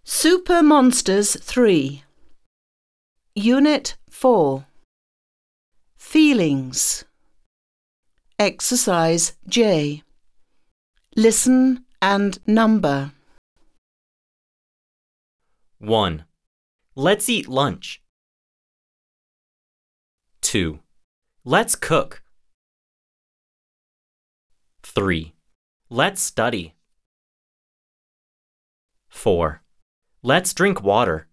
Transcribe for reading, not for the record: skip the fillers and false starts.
Super Monsters 3 Unit 4 Feelings Exercise J. Listen and number. 1. Let's eat lunch. 2. Let's cook. 3. Let's study. 4. Let's drink water.